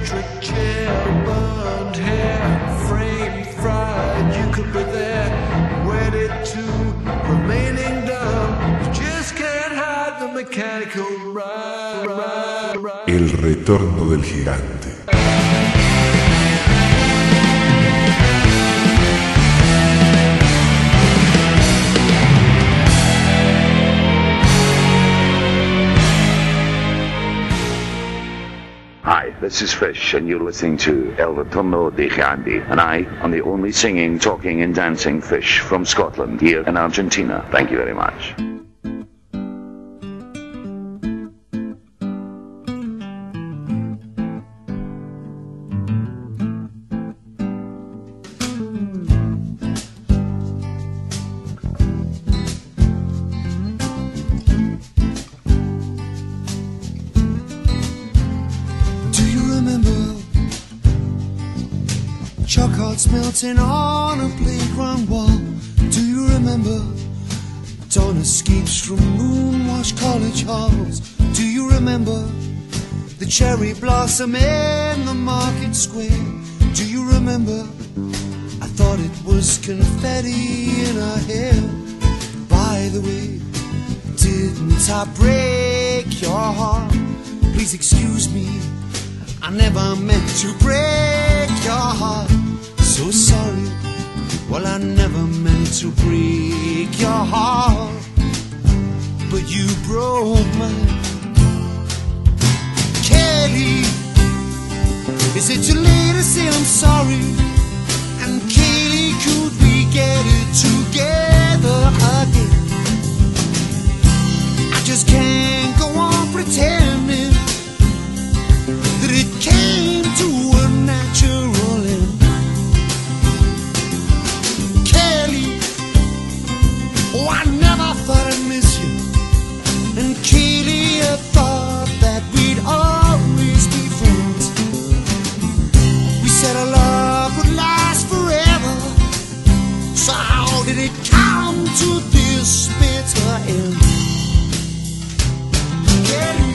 electric chair, burned hair, frame fried. You could be there, wedded to remaining dumb. You just can't hide the mechanical ride. El retorno del gigante. Hi, this is Fish, and you're listening to El Retorno de Gigante, and I am the only singing, talking, and dancing fish from Scotland, here in Argentina. Thank you very much. Chalk hearts melting on a playground wall. Do you remember dawn escapes from moon-washed college halls? Do you remember the cherry blossom in the market square? Do you remember I thought it was confetti in her hair? By the way, didn't I break your heart? Please excuse me, I never meant to break your heart. So sorry, well I never meant to break your heart, but you broke mine. Kelly, is it too late to say I'm sorry? And Kaylee, could we get it together again? I just can't go on pretending that it came to a natural end. Kelly, oh I never thought I'd miss you. And Kaylee, I thought that we'd always be friends. We said our love would last forever, so how did it come to this bitter end? Kelly,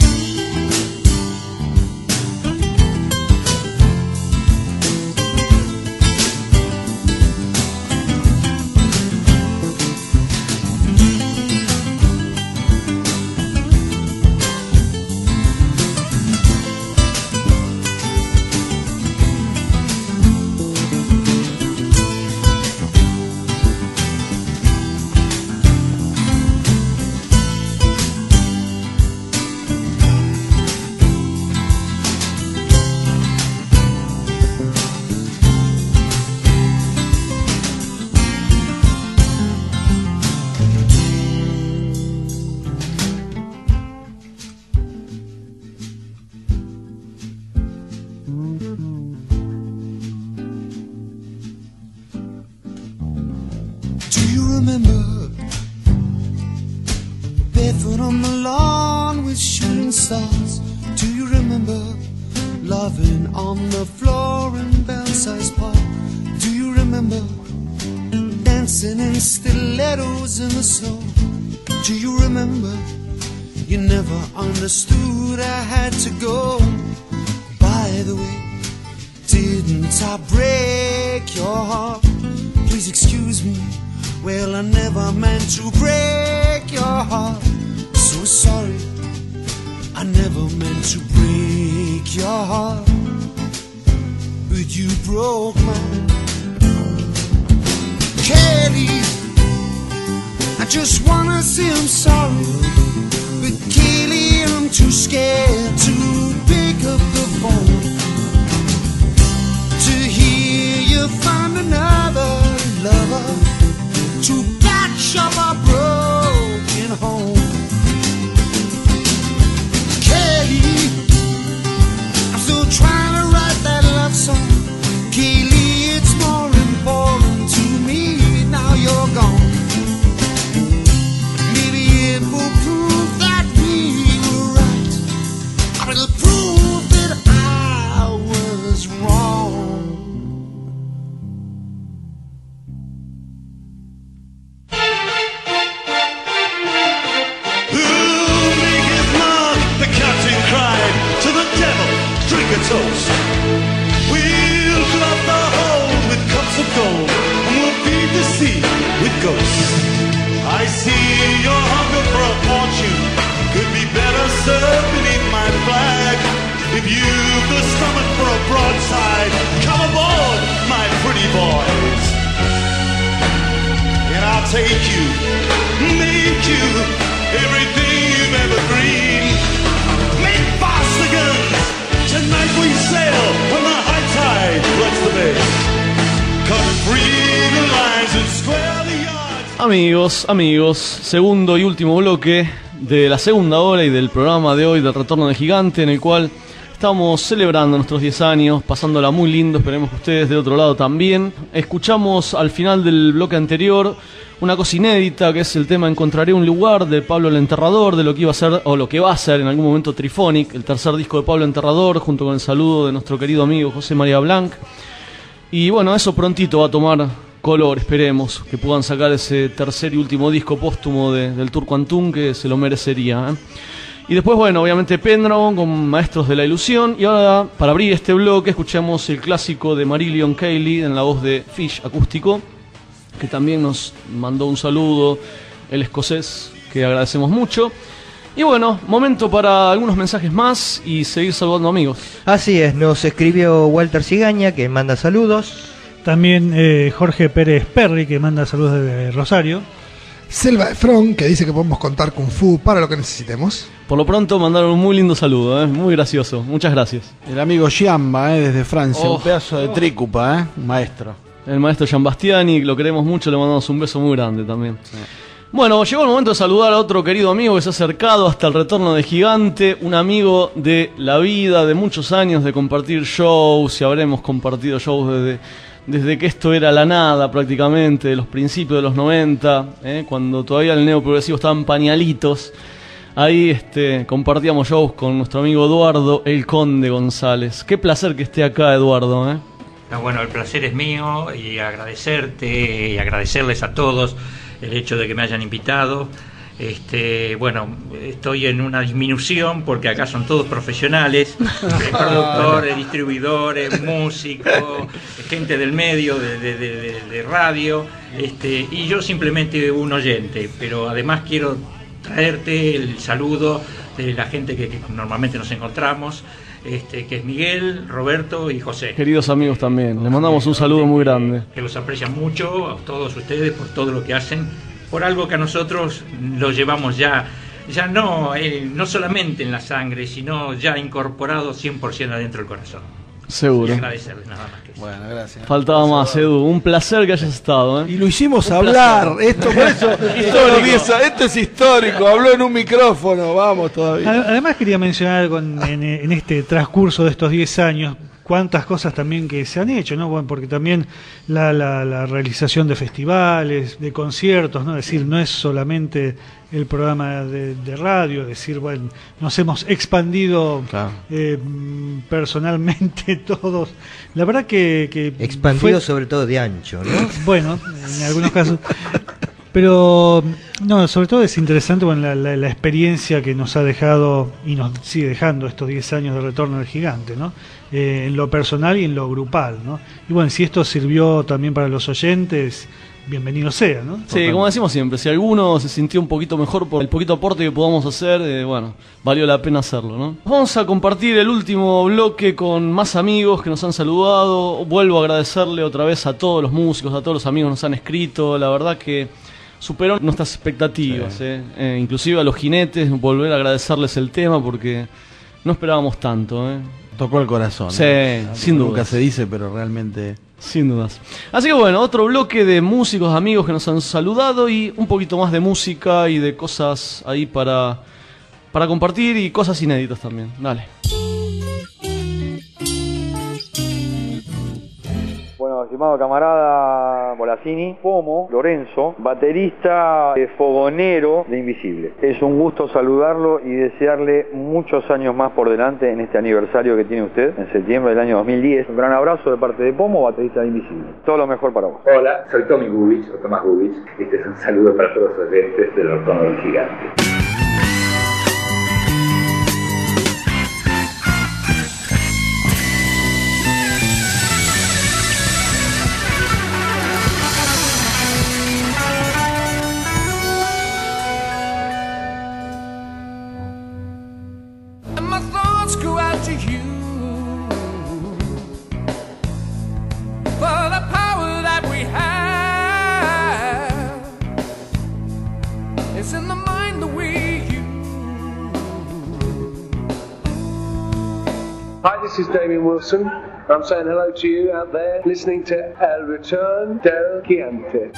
do you remember barefoot on the lawn with shooting stars? Do you remember loving on the floor in Belsize Park? Do you remember dancing in stilettos in the snow? Do you remember you never understood I had to go? By the way, didn't I break your heart? Please excuse me, well I never meant to break your heart. So sorry, I never meant to break your heart, but you broke mine. Kelly, I just wanna say I'm sorry, but Kaylee, I'm too scared to pick up the phone to hear you find another lover to patch up a broken home. Kelly, I'm still trying to write that love song. Kaylee, it's more important to me now you're gone. Maybe it will prove that we were right, or it'll prove that I was wrong. Who maketh mark? The captain cried. To the devil, drink a toast. see your hunger for a fortune could be better served beneath my flag. If you've the stomach for a broadside, come aboard, my pretty boys. And I'll take you, make you everything you've ever dreamed. Make fast the guns, tonight we sail when the high tide floods the bay. Cut free the lines and square the yards. Amigos, segundo y último bloque de la segunda hora y del programa de hoy del Retorno del Gigante, en el cual estamos celebrando nuestros 10 años, pasándola muy lindo, esperemos que ustedes de otro lado también. Escuchamos al final del bloque anterior una cosa inédita, que es el tema Encontraré un lugar, de Pablo el Enterrador, de lo que iba a ser, o lo que va a ser en algún momento Trifonic, el tercer disco de Pablo Enterrador, junto con el saludo de nuestro querido amigo José María Blanc. Y bueno, eso prontito va a tomar color, esperemos que puedan sacar ese tercer y último disco póstumo del Turco Antún, que se lo merecería, ¿eh? Y después, bueno, obviamente Pendragon con Maestros de la Ilusión. Y ahora, para abrir este bloque, escuchamos el clásico de Marillion Cayley en la voz de Fish acústico, que también nos mandó un saludo, el escocés, que agradecemos mucho. Y bueno, momento para algunos mensajes más y seguir saludando amigos. Así es, nos escribió Walter Cigaña, que manda saludos. También Jorge Pérez Perry, que manda saludos desde Rosario. Selva Efron, que dice que podemos contar Kung Fu para lo que necesitemos. Por lo pronto mandaron un muy lindo saludo, muy gracioso, muchas gracias. El amigo Giamba, desde Francia, un pedazo de trícupa, un maestro. El maestro Gian Bastiani, lo queremos mucho, le mandamos un beso muy grande también. Sí. Bueno, llegó el momento de saludar a otro querido amigo que se ha acercado hasta el Retorno del Gigante, un amigo de la vida, de muchos años de compartir shows, y habremos compartido shows desde que esto era la nada prácticamente, de los principios de los 90, cuando todavía el neoprogresivo estaba en pañalitos. Ahí compartíamos shows con nuestro amigo Eduardo El Conde González. Qué placer que esté acá, Eduardo, Bueno, el placer es mío, y agradecerte y agradecerles a todos el hecho de que me hayan invitado. Bueno, estoy en una disminución porque acá son todos profesionales, productores, distribuidores, músicos, gente del medio, de radio, y yo simplemente un oyente, pero además quiero traerte el saludo de la gente que normalmente nos encontramos, que es Miguel, Roberto y José. Queridos amigos también, les mandamos un saludo muy grande. Que los aprecian mucho, a todos ustedes, por todo lo que hacen, por algo que a nosotros lo llevamos ya no solamente en la sangre, sino ya incorporado 100% adentro del corazón. Seguro. Y agradecerles nada más que eso. Bueno, gracias. Faltaba más, Edu. Un placer que hayas estado. Y lo hicimos hablar. Esto por eso. Esto es histórico. Habló en un micrófono. Vamos todavía. Además quería mencionar algo en este transcurso de estos 10 años. Cuántas cosas también que se han hecho, ¿no? Bueno, porque también la realización de festivales, de conciertos, ¿no? Es decir, no es solamente el programa de radio, es decir, bueno, nos hemos expandido, claro, personalmente todos. La verdad que expandido sobre todo de ancho, ¿no? Bueno, en algunos casos. Pero, no, sobre todo es interesante, bueno, la experiencia que nos ha dejado y nos sigue dejando estos 10 años de Retorno del Gigante, ¿no? En lo personal y en lo grupal, ¿no? Y bueno, si esto sirvió también para los oyentes, bienvenido sea, ¿no? Sí, como decimos siempre, si alguno se sintió un poquito mejor por el poquito aporte que podamos hacer, bueno, valió la pena hacerlo, ¿no? Vamos a compartir el último bloque con más amigos que nos han saludado. Vuelvo a agradecerle otra vez a todos los músicos, a todos los amigos que nos han escrito. La verdad que superó nuestras expectativas, sí. Inclusive a los jinetes, volver a agradecerles el tema porque no esperábamos tanto, Tocó el corazón. Sí, sin duda. Nunca se dice, pero realmente... Sin dudas. Así que bueno, otro bloque de músicos, amigos que nos han saludado y un poquito más de música y de cosas ahí para compartir y cosas inéditas también. Dale. Bueno, estimado camarada Bolasini, Pomo, Lorenzo, baterista fogonero de Invisible. Es un gusto saludarlo y desearle muchos años más por delante en este aniversario que tiene usted, en septiembre del año 2010. Un gran abrazo de parte de Pomo, baterista de Invisible. Todo lo mejor para vos. Hola, soy Tommy Gubich, o Tomás Gubich. Este es un saludo para todos los oyentes del Retorno del Gigante. Hi, this is Damien Wilson. I'm saying hello to you out there listening to El Return del Gigante.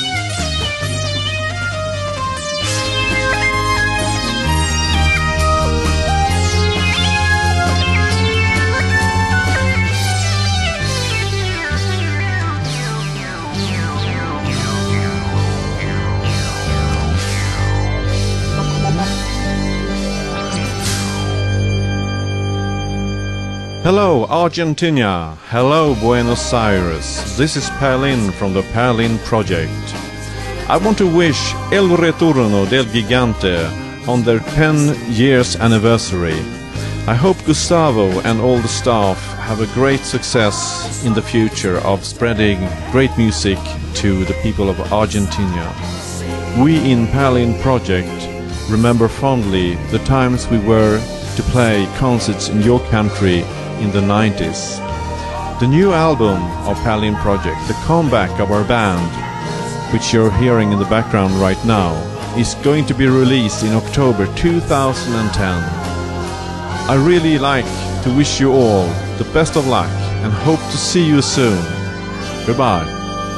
Hello Argentina, hello Buenos Aires, this is Perlin from the Perlin Project. I want to wish El Retorno del Gigante on their 10 years anniversary. I hope Gustavo and all the staff have a great success in the future of spreading great music to the people of Argentina. We in Perlin Project remember fondly the times we were to play concerts in your country in the 90s. The new album of Perlin Project, the comeback of our band, which you're hearing in the background right now, is going to be released in October 2010. I really like to wish you all the best of luck and hope to see you soon. Goodbye.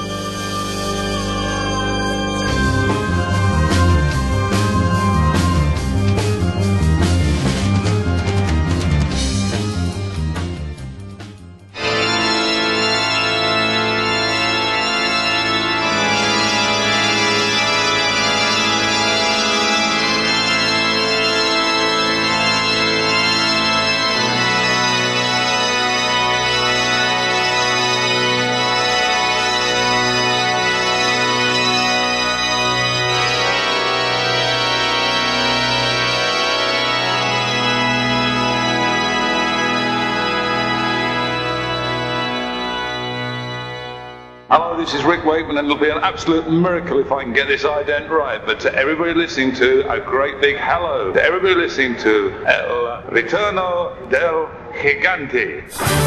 Hello, this is Rick Wakeman, and it'll be an absolute miracle if I can get this ident right. But to everybody listening to, a great big hello. To everybody listening to El Retorno del Gigante.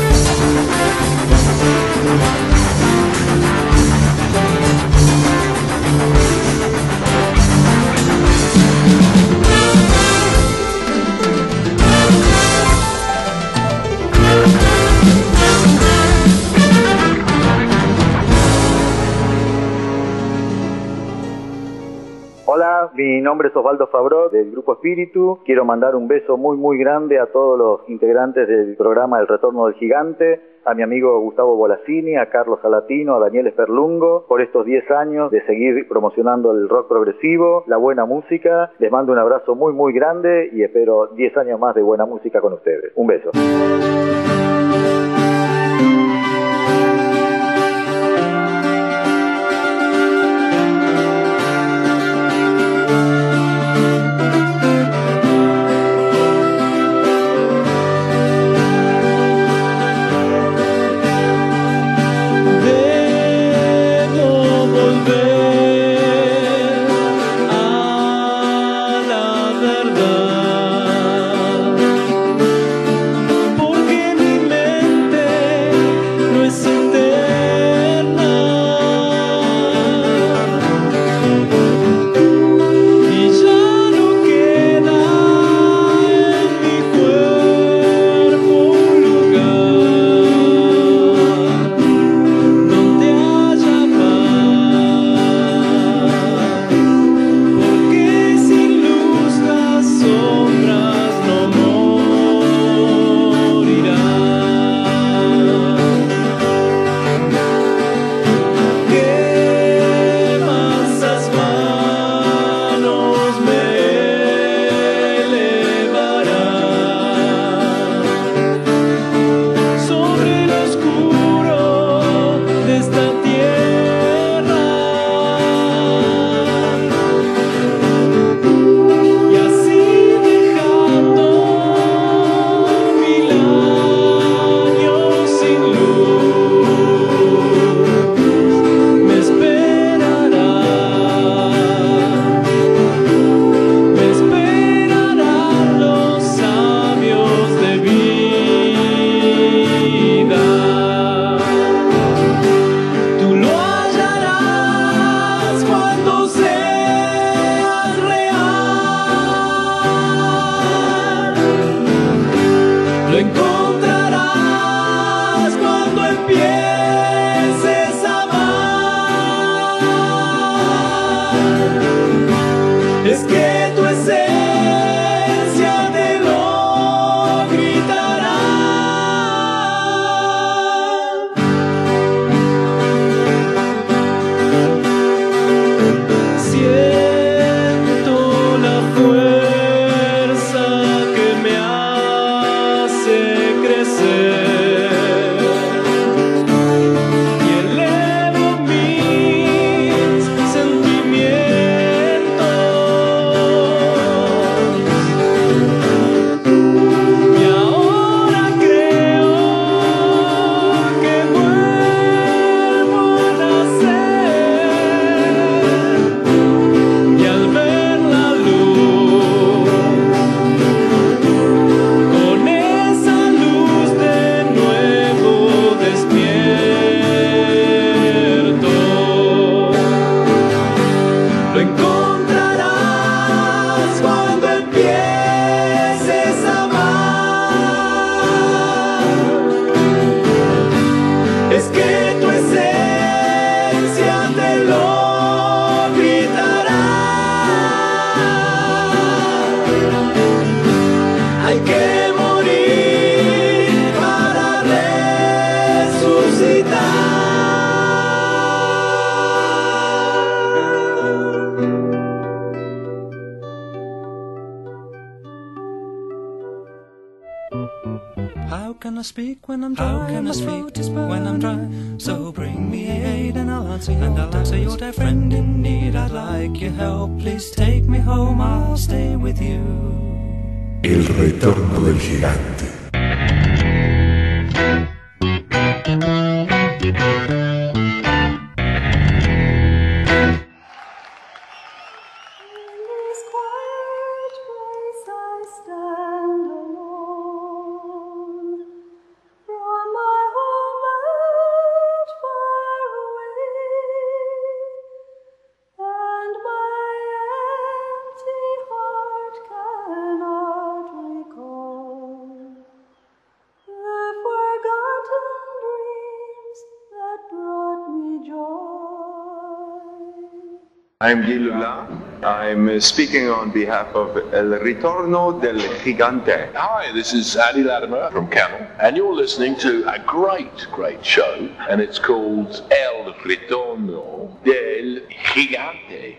Hola, mi nombre es Osvaldo Fabró del Grupo Espíritu. Quiero mandar un beso muy grande a todos los integrantes del programa El Retorno del Gigante, a mi amigo Gustavo Bolasini, a Carlos Salatino, a Daniel Esperlungo, por estos 10 años de seguir promocionando el rock progresivo, la buena música. Les mando un abrazo muy grande y espero 10 años más de buena música con ustedes. Un beso. Porque mi mente How can I speak when I'm dry? How can I speak when I'm dry? So bring me aid and I'll answer your dear friend in need. I'd like your help. Please take me home. I'll stay with you. El retorno del gigante. I'm Guy Lula. I'm speaking on behalf of El Ritorno del Gigante. Hi, this is Andy Latimer from Camel, and you're listening to a great show, and it's called El Ritorno del Gigante.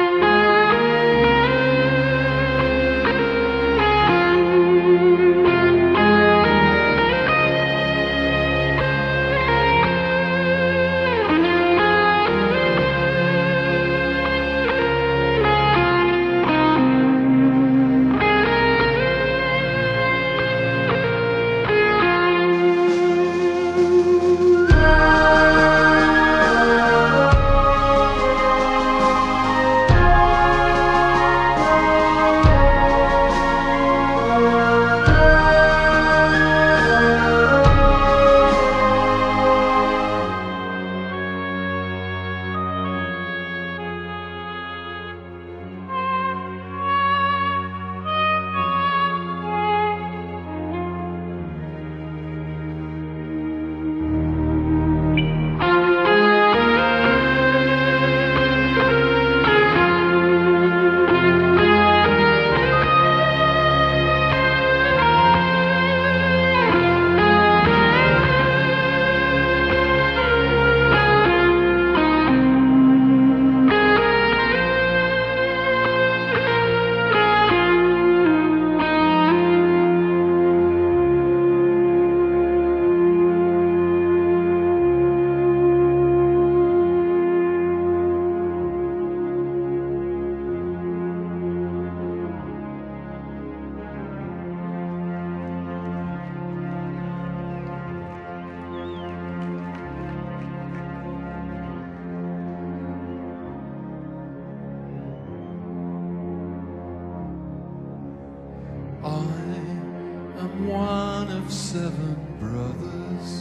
One of 7 brothers.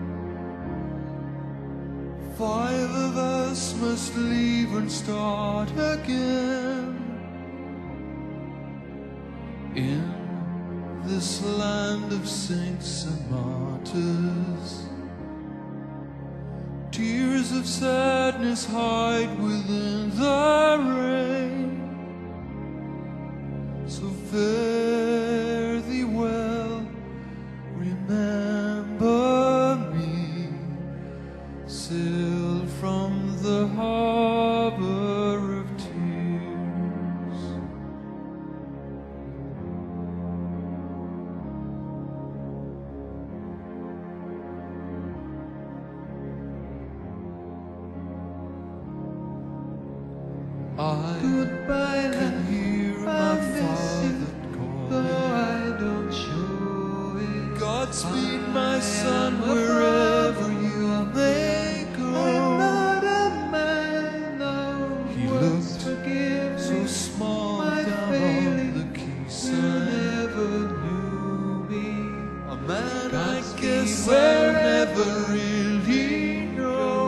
5 of us must leave and start again in this land of saints and martyrs. Tears of sadness hide within the rain. So fare thee well, remember me, sail from the harbor of tears. Goodbye, can hear my father call, though I don't show it. Godspeed, my son, wherever you may go. I'm not a man, no. He looked so small down on the quayside. You never knew me. A man, I guess I'll never really know.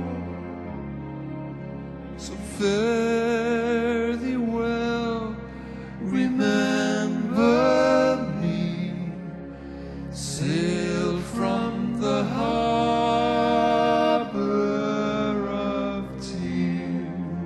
So fare thee well, remember me, sail from the harbor of tears.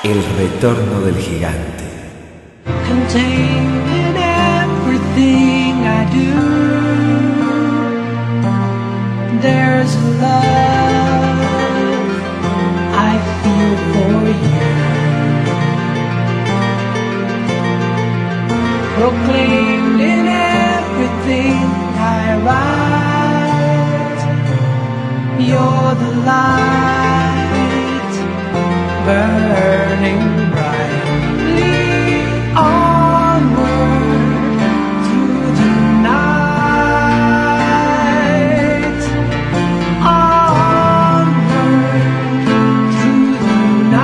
El retorno del gigante. Contained in everything I do, there's a love I feel for you. Proclaimed in everything I write, you're the light burning brightly onward through the night, onward through the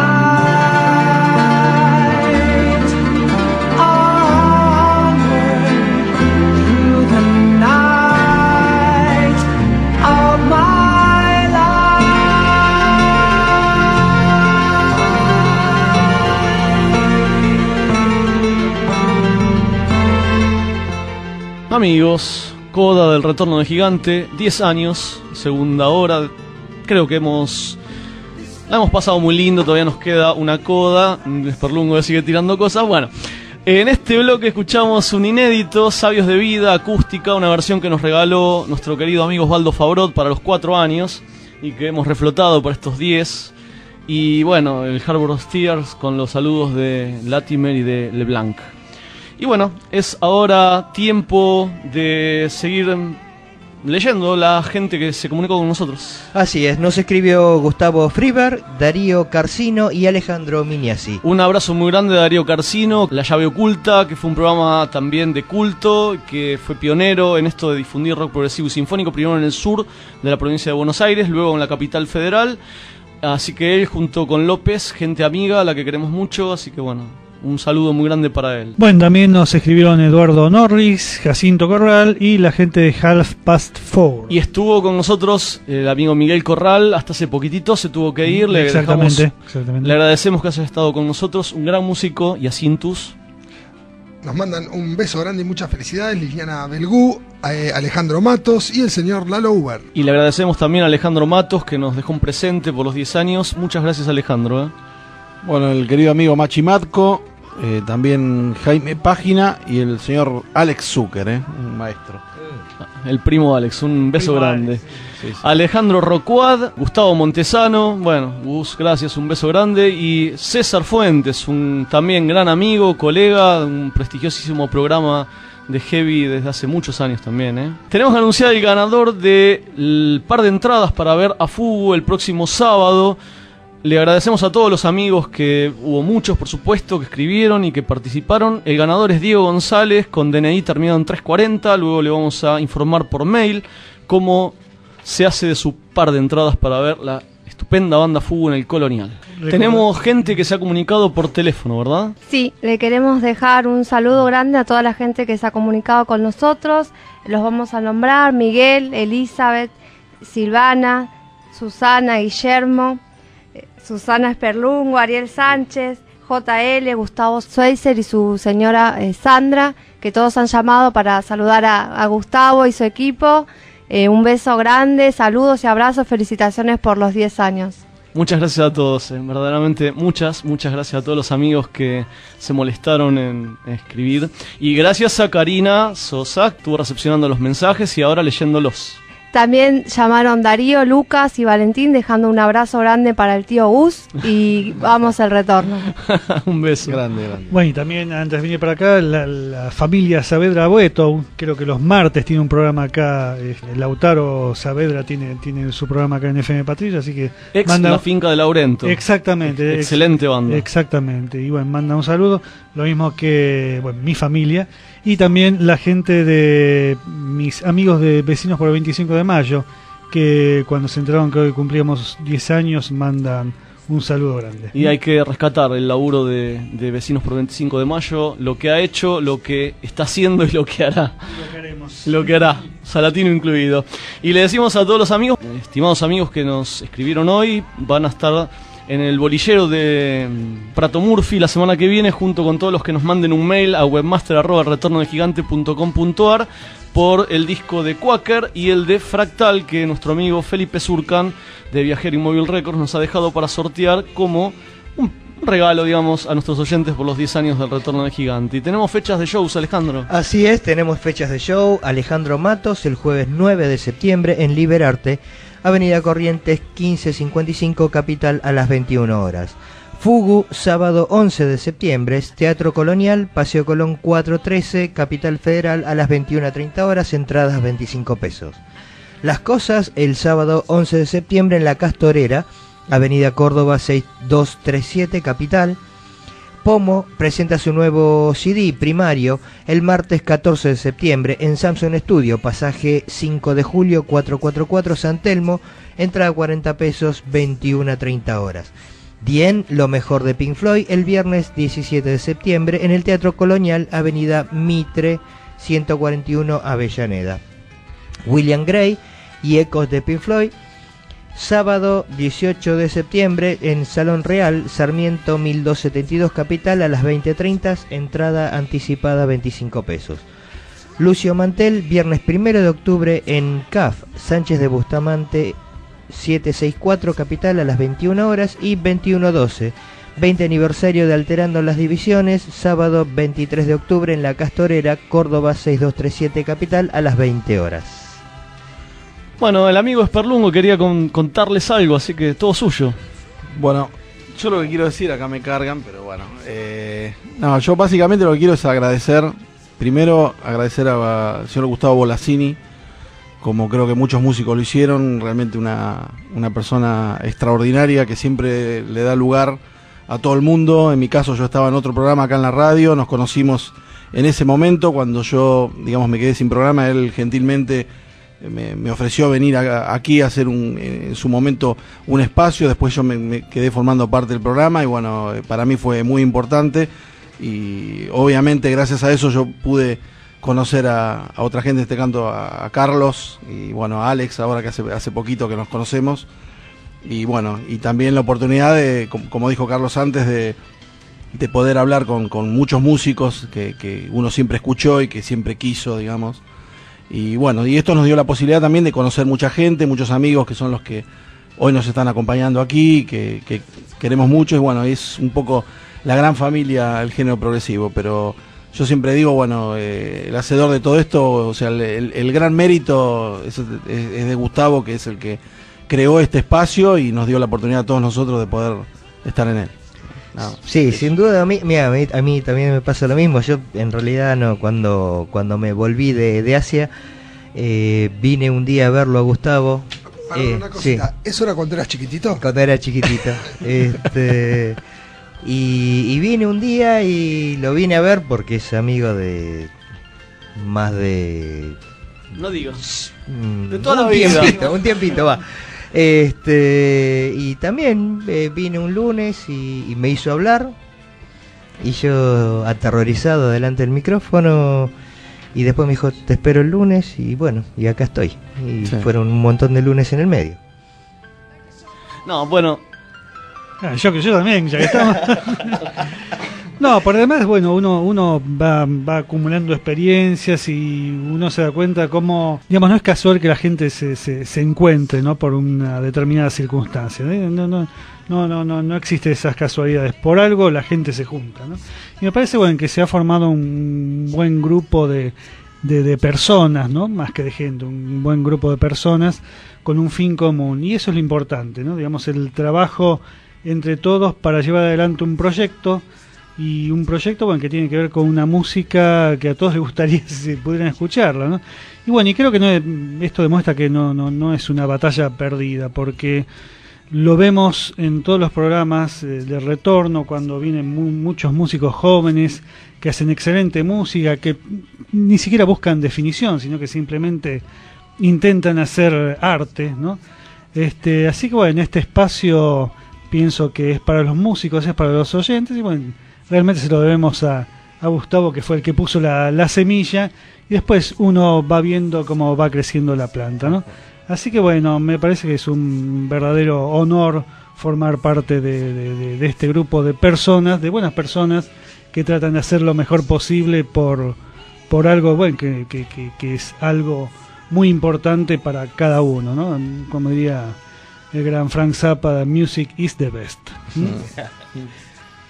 night, onward through the night of my Amigos, coda del retorno del gigante, 10 años, segunda hora. Creo que la hemos pasado muy lindo, todavía nos queda una coda. Esperlungo sigue tirando cosas. Bueno, en este bloque escuchamos un inédito, Sabios de Vida, acústica, una versión que nos regaló nuestro querido amigo Osvaldo Fabrot para los 4 años y que hemos reflotado por estos 10. Y bueno, el Harbor of Tears con los saludos de Latimer y de LeBlanc. Y bueno, es ahora tiempo de seguir leyendo la gente que se comunicó con nosotros. Así es, nos escribió Gustavo Friber, Darío Carcino y Alejandro Miniasi. Un abrazo muy grande a Darío Carcino, La Llave Oculta, que fue un programa también de culto, que fue pionero en esto de difundir rock progresivo y sinfónico, primero en el sur de la provincia de Buenos Aires, luego en la capital federal. Así que él junto con López, gente amiga, a la que queremos mucho, así que bueno, un saludo muy grande para él. Bueno, también nos escribieron Eduardo Norris, Jacinto Corral y la gente de Half Past Four. Y estuvo con nosotros el amigo Miguel Corral, hasta hace poquitito se tuvo que ir. Exactamente. Le agradecemos que haya estado con nosotros, un gran músico, y a Cintus. Nos mandan un beso grande y muchas felicidades Liliana Belgú, Alejandro Matos y el señor Lalo Uber. Y le agradecemos también a Alejandro Matos, que nos dejó un presente por los 10 años. Muchas gracias, Alejandro. Bueno, el querido amigo Machi Matco, también Jaime Página y el señor Alex Zucker, un maestro. El primo Alex, un beso grande. Sí. Alejandro Rocuad, Gustavo Montesano, bueno, Gus, gracias, un beso grande. Y César Fuentes, un también gran amigo, colega, un prestigiosísimo programa de Heavy desde hace muchos años también. Tenemos que anunciar el ganador del par de entradas para ver a Fubu el próximo sábado. Le agradecemos a todos los amigos, que hubo muchos por supuesto, que escribieron y que participaron. El ganador es Diego González con DNI terminado en 340. Luego le vamos a informar por mail cómo se hace de su par de entradas para ver la estupenda banda Fubu en el Colonial. Tenemos gente que se ha comunicado por teléfono, ¿verdad? Sí, le queremos dejar un saludo grande a toda la gente que se ha comunicado con nosotros. Los vamos a nombrar: Miguel, Elizabeth, Silvana, Susana, Guillermo, Susana Esperlungo, Ariel Sánchez, JL, Gustavo Schweitzer y su señora Sandra, que todos han llamado para saludar a Gustavo y su equipo. Un beso grande, saludos y abrazos, felicitaciones por los 10 años. Muchas gracias a todos, verdaderamente muchas gracias a todos los amigos que se molestaron en escribir. Y gracias a Karina Sosa, que estuvo recepcionando los mensajes y ahora leyéndolos. También llamaron Darío, Lucas y Valentín, dejando un abrazo grande para el tío Gus, y vamos al retorno. Un beso. Grande. Bueno, y también antes de venir para acá, la familia Saavedra Boeto, creo que los martes tiene un programa acá, Lautaro Saavedra tiene su programa acá en FM Patrilla, así que la finca de Laurento. Exactamente. Excelente banda. Exactamente, y bueno, manda un saludo, lo mismo que mi familia. Y también la gente de mis amigos de Vecinos por el 25 de mayo, que cuando se enteraron que hoy cumplíamos 10 años, mandan un saludo grande. Y hay que rescatar el laburo de Vecinos por el 25 de mayo, lo que ha hecho, lo que está haciendo y lo que hará. Lo que haremos. Lo que hará, Salatino incluido. Y le decimos a todos los amigos, estimados amigos que nos escribieron hoy, van a estar en el bolillero de Prato Murphy la semana que viene, junto con todos los que nos manden un mail a webmaster@retornodegigante.com.ar por el disco de Quaker y el de Fractal, que nuestro amigo Felipe Surcan de Viajero Inmóvil Records nos ha dejado para sortear como un regalo, digamos, a nuestros oyentes por los 10 años del Retorno del Gigante. Y tenemos fechas de shows, Alejandro. Así es, tenemos fechas de show. Alejandro Matos, el jueves 9 de septiembre en Liberarte, Avenida Corrientes 1555, Capital, a las 21 horas. Fugu, sábado 11 de septiembre, Teatro Colonial, Paseo Colón 413, Capital Federal, a las 21:30 horas, entradas 25 pesos. Las Cosas, el sábado 11 de septiembre en La Castorera, Avenida Córdoba 6237, Capital. Pomo presenta su nuevo CD primario el martes 14 de septiembre en Samsung Studio, pasaje 5 de julio 444 San Telmo, entrada 40 pesos, 21:30 horas. Dien, lo mejor de Pink Floyd, el viernes 17 de septiembre en el Teatro Colonial, Avenida Mitre 141, Avellaneda. William Gray y Ecos de Pink Floyd, sábado 18 de septiembre en Salón Real, Sarmiento 1272, Capital, a las 20:30, entrada anticipada 25 pesos. Lucio Mantel, viernes 1 de octubre en CAF, Sánchez de Bustamante 764, Capital, a las 21 horas y 21:12. 20 aniversario de Alterando las Divisiones, sábado 23 de octubre en La Castorera, Córdoba 6237, Capital, a las 20 horas. Bueno, el amigo Esperlungo quería contarles algo, así que todo suyo. Bueno, yo lo que quiero decir, acá me cargan, pero bueno. No, yo básicamente lo que quiero es agradecer, primero agradecer al señor Gustavo Bolasini, como creo que muchos músicos lo hicieron, realmente una persona extraordinaria que siempre le da lugar a todo el mundo. En mi caso yo estaba en otro programa acá en la radio, nos conocimos en ese momento, cuando yo, digamos, me quedé sin programa, él gentilmente me ofreció venir aquí a hacer en su momento un espacio. Después yo me quedé formando parte del programa y bueno, para mí fue muy importante y obviamente gracias a eso yo pude conocer a otra gente, en este canto a Carlos y bueno, a Alex, ahora que hace poquito que nos conocemos, y bueno, y también la oportunidad de, como dijo Carlos antes, de poder hablar con muchos músicos que uno siempre escuchó y que siempre quiso, digamos. Y bueno, y esto nos dio la posibilidad también de conocer mucha gente, muchos amigos que son los que hoy nos están acompañando aquí, que queremos mucho, y bueno, es un poco la gran familia el género progresivo, pero yo siempre digo, bueno, el hacedor de todo esto, o sea, el gran mérito es de Gustavo, que es el que creó este espacio y nos dio la oportunidad a todos nosotros de poder estar en él. No, sí, sin duda, a mí también me pasa lo mismo. Yo en realidad no, cuando me volví de Asia, vine un día a verlo a Gustavo. Una cosita, sí. ¿Eso era cuando eras chiquitito? Cuando era chiquitito. Y vine un día y lo vine a ver porque es amigo de más de... No digas. De toda la vida. Un tiempito, va. Y también vine un lunes y me hizo hablar y yo aterrorizado delante del micrófono, y después me dijo te espero el lunes, y bueno, y acá estoy, y sí. Fueron un montón de lunes en el medio. No, bueno, yo también, ya que estamos. No, por además, bueno, uno va acumulando experiencias y uno se da cuenta cómo, digamos, no es casual que la gente se encuentre, ¿no? Por una determinada circunstancia, ¿no? No existe esas casualidades. Por algo la gente se junta, ¿no? Y me parece, bueno, que se ha formado un buen grupo de personas, ¿no? Más que de gente, un buen grupo de personas con un fin común. Y eso es lo importante, ¿no? Digamos, el trabajo entre todos para llevar adelante un proyecto. Y un proyecto, bueno, que tiene que ver con una música que a todos les gustaría si pudieran escucharla, ¿no? Y bueno, y creo que esto demuestra que no es una batalla perdida, porque lo vemos en todos los programas de retorno, cuando vienen muchos músicos jóvenes que hacen excelente música, que ni siquiera buscan definición, sino que simplemente intentan hacer arte, ¿no? Así que bueno, este espacio pienso que es para los músicos, es para los oyentes, y bueno, realmente se lo debemos a Gustavo, que fue el que puso la semilla, y después uno va viendo cómo va creciendo la planta, ¿no? Así que bueno, me parece que es un verdadero honor formar parte de este grupo de personas, de buenas personas, que tratan de hacer lo mejor posible por algo bueno, que es algo muy importante para cada uno, ¿no? Como diría el gran Frank Zappa, music is the best.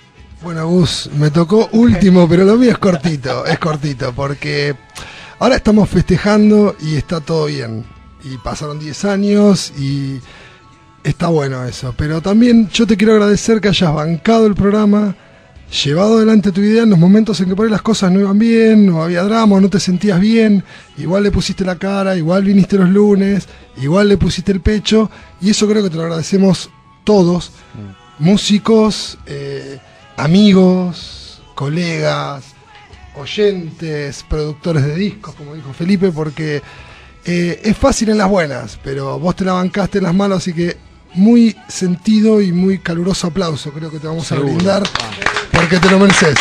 Bueno, Gus, me tocó último, pero lo mío es cortito, porque ahora estamos festejando y está todo bien. Y pasaron 10 años y está bueno eso. Pero también yo te quiero agradecer que hayas bancado el programa, llevado adelante tu idea en los momentos en que por ahí las cosas no iban bien, no había drama, no te sentías bien. Igual le pusiste la cara, igual viniste los lunes, igual le pusiste el pecho. Y eso creo que te lo agradecemos todos, músicos, amigos, colegas, oyentes, productores de discos, como dijo Felipe, porque es fácil en las buenas, pero vos te la bancaste en las malas, así que muy sentido y muy caluroso aplauso creo que te vamos a brindar, porque te lo mereces.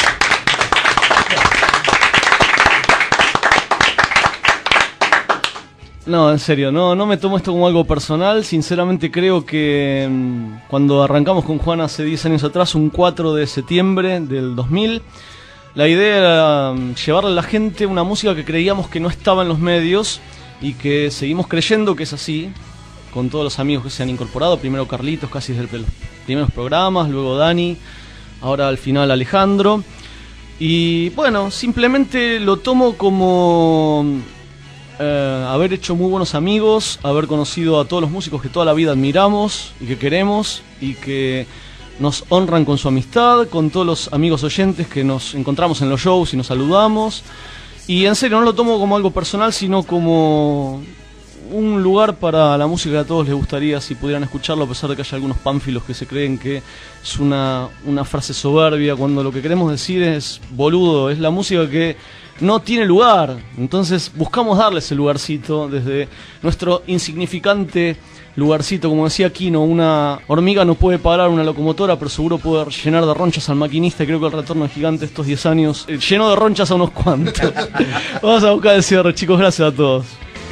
No, en serio, no me tomo esto como algo personal. Sinceramente creo que cuando arrancamos con Juan hace 10 años atrás, un 4 de septiembre del 2000, la idea era llevarle a la gente una música que creíamos que no estaba en los medios y que seguimos creyendo que es así, con todos los amigos que se han incorporado. Primero Carlitos, casi desde los primeros programas, luego Dani, ahora al final Alejandro. Y bueno, simplemente lo tomo como haber hecho muy buenos amigos, haber conocido a todos los músicos que toda la vida admiramos y que queremos y que nos honran con su amistad, con todos los amigos oyentes que nos encontramos en los shows y nos saludamos. Y en serio, no lo tomo como algo personal, sino como un lugar para la música que a todos les gustaría si pudieran escucharlo, a pesar de que haya algunos pánfilos que se creen que es una frase soberbia, cuando lo que queremos decir es boludo, es la música que no tiene lugar. Entonces buscamos darle ese lugarcito desde nuestro insignificante lugarcito. Como decía Kino, una hormiga no puede parar una locomotora, pero seguro puede llenar de ronchas al maquinista. Y creo que el retorno del gigante estos 10 años llenó de ronchas a unos cuantos. Vamos a buscar el cierre, chicos. Gracias a todos.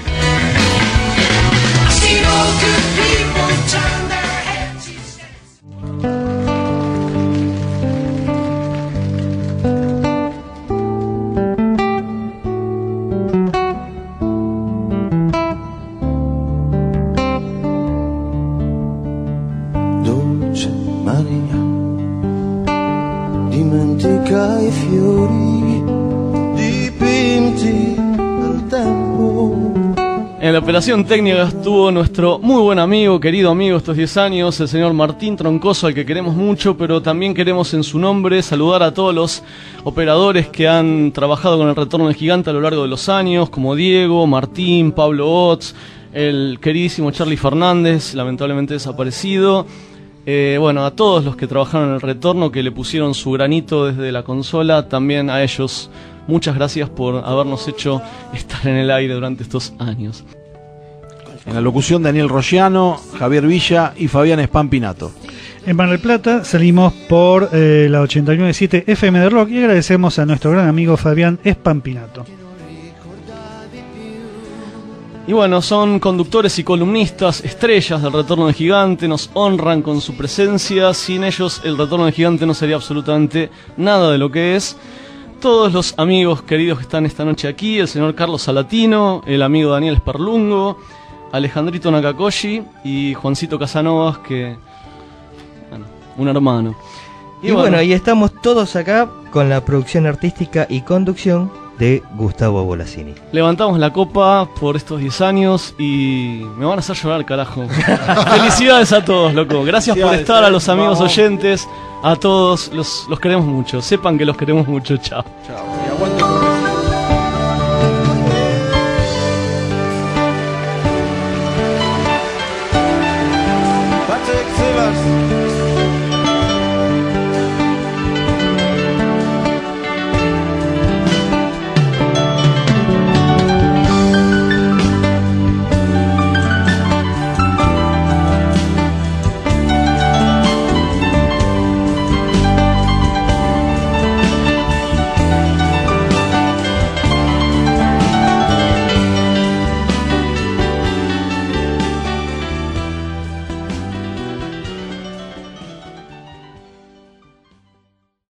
En la operación técnica estuvo nuestro muy buen amigo, querido amigo estos 10 años, el señor Martín Troncoso, al que queremos mucho, pero también queremos en su nombre saludar a todos los operadores que han trabajado con el retorno del gigante a lo largo de los años, como Diego, Martín, Pablo Ots, el queridísimo Charlie Fernández, lamentablemente desaparecido. Bueno, a todos los que trabajaron en el retorno, que le pusieron su granito desde la consola, también a ellos muchas gracias por habernos hecho estar en el aire durante estos años. En la locución, Daniel Rogiano, Javier Villa y Fabián Spampinato. En Mar del Plata salimos por la 89.7 FM de Rock y agradecemos a nuestro gran amigo Fabián Spampinato. Y bueno, son conductores y columnistas, estrellas del Retorno del Gigante, nos honran con su presencia. Sin ellos el Retorno del Gigante no sería absolutamente nada de lo que es. Todos los amigos queridos que están esta noche aquí, el señor Carlos Salatino, el amigo Daniel Sparlungo, Alejandrito Nakakoshi y Juancito Casanovas, que... bueno, un hermano. Y bueno, y estamos todos acá con la producción artística y conducción de Gustavo Bolasini. Levantamos la copa por estos 10 años y me van a hacer llorar, carajo. Felicidades a todos, loco. Gracias por estar, a los amigos oyentes, a todos, los queremos mucho. Sepan que los queremos mucho. Chao. Chao.